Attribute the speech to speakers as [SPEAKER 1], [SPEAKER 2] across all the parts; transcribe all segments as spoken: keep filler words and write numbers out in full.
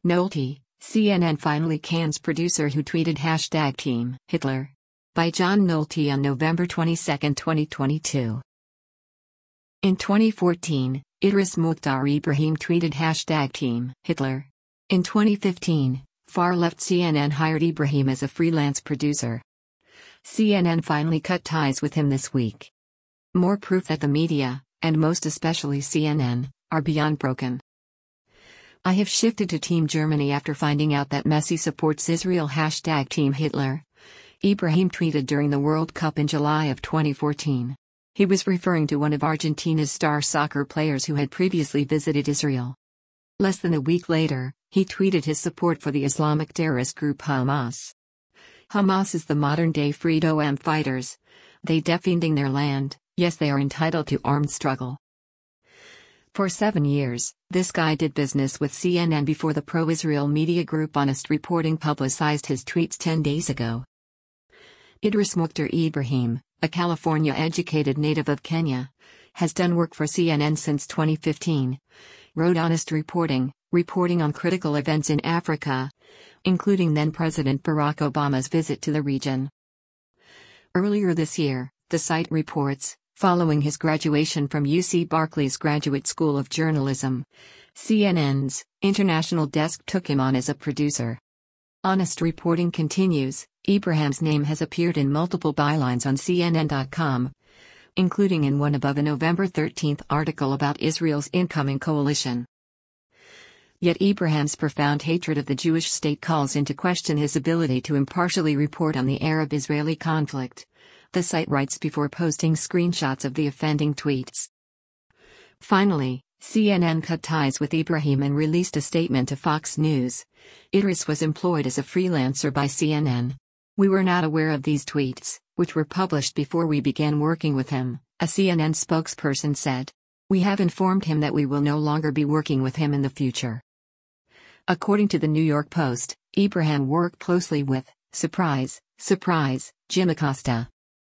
[SPEAKER 1] Nolte, C N N finally cans producer who tweeted hashtag Team Hitler. By John Nolte on November twenty-second, twenty twenty-two. In twenty fourteen, Idris Mukhtar Ibrahim tweeted hashtag Team Hitler. In twenty fifteen, far-left C N N hired Ibrahim as a freelance producer. C N N finally cut ties with him this week. More proof that the media, and most especially C N N, are beyond broken. I have shifted to Team Germany after finding out that Messi supports Israel hashtag Team Hitler. Ibrahim tweeted during the World Cup in July of twenty fourteen. He was referring to one of Argentina's star soccer players who had previously visited Israel. Less than a week later, he tweeted his support for the Islamic terrorist group Hamas. Hamas is the modern-day Freedom fighters. They defending their land, yes, they are entitled to armed struggle. For seven years, this guy did business with C N N before the pro-Israel media group Honest Reporting publicized his tweets ten days ago. Idris Mukhtar Ibrahim, a California-educated native of Kenya, has done work for C N N since twenty fifteen, wrote Honest Reporting, reporting on critical events in Africa, including then-President Barack Obama's visit to the region. Earlier this year, the site reports, following his graduation from U C Berkeley's Graduate School of Journalism, C N N's international desk took him on as a producer. Honest Reporting continues, Ibrahim's name has appeared in multiple bylines on C N N dot com, including in one above a November thirteenth article about Israel's incoming coalition. Yet Ibrahim's profound hatred of the Jewish state calls into question his ability to impartially report on the Arab-Israeli conflict, the site writes before posting screenshots of the offending tweets. Finally, C N N cut ties with Ibrahim and released a statement to Fox News. Idris was employed as a freelancer by C N N. We were not aware of these tweets, which were published before we began working with him, a C N N spokesperson said. We have informed him that we will no longer be working with him in the future. According to the New York Post, Ibrahim worked closely with, surprise, surprise, Jim Acosta.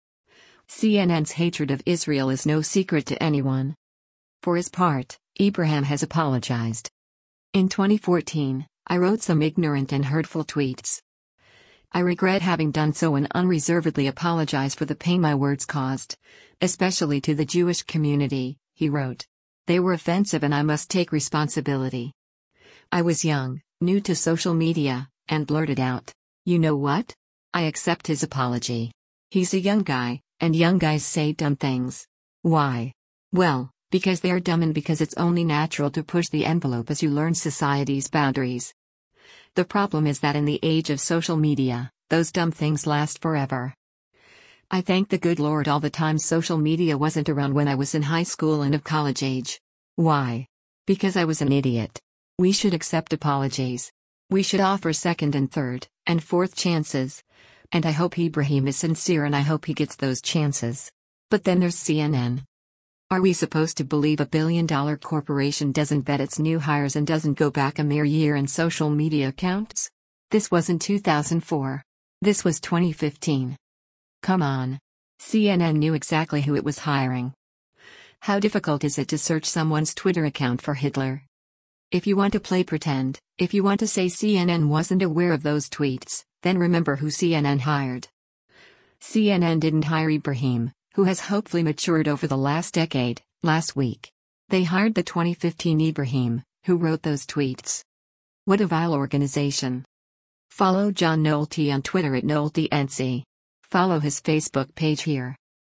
[SPEAKER 1] C N N's hatred of Israel is no secret to anyone. For his part, Ibrahim has apologized. In twenty fourteen, I wrote some ignorant and hurtful tweets. I regret having done so and unreservedly apologize for the pain my words caused, especially to the Jewish community, he wrote. They were offensive and I must take responsibility. I was young, new to social media, and blurted out, "You know what? I accept his apology." He's a young guy, and young guys say dumb things. Why? Well, because they're dumb and because it's only natural to push the envelope as you learn society's boundaries. The problem is that in the age of social media, those dumb things last forever. I thank the good Lord all the time social media wasn't around when I was in high school and of college age. Why? Because I was an idiot. We should accept apologies. We should offer second and third, and fourth chances. And I hope Ibrahim is sincere and I hope he gets those chances. But then there's C N N. Are we supposed to believe a billion-dollar corporation doesn't vet its new hires and doesn't go back a mere year in social media accounts? This wasn't two thousand four. This was twenty fifteen. Come on. C N N knew exactly who it was hiring. How difficult is it to search someone's Twitter account for Hitler? If you want to play pretend, if you want to say C N N wasn't aware of those tweets, then remember who C N N hired. C N N didn't hire Ibrahim, who has hopefully matured over the last decade, last week. They hired the twenty fifteen Ibrahim, who wrote those tweets. What a vile organization. Follow John Nolte on Twitter at NolteNC. Follow his Facebook page here.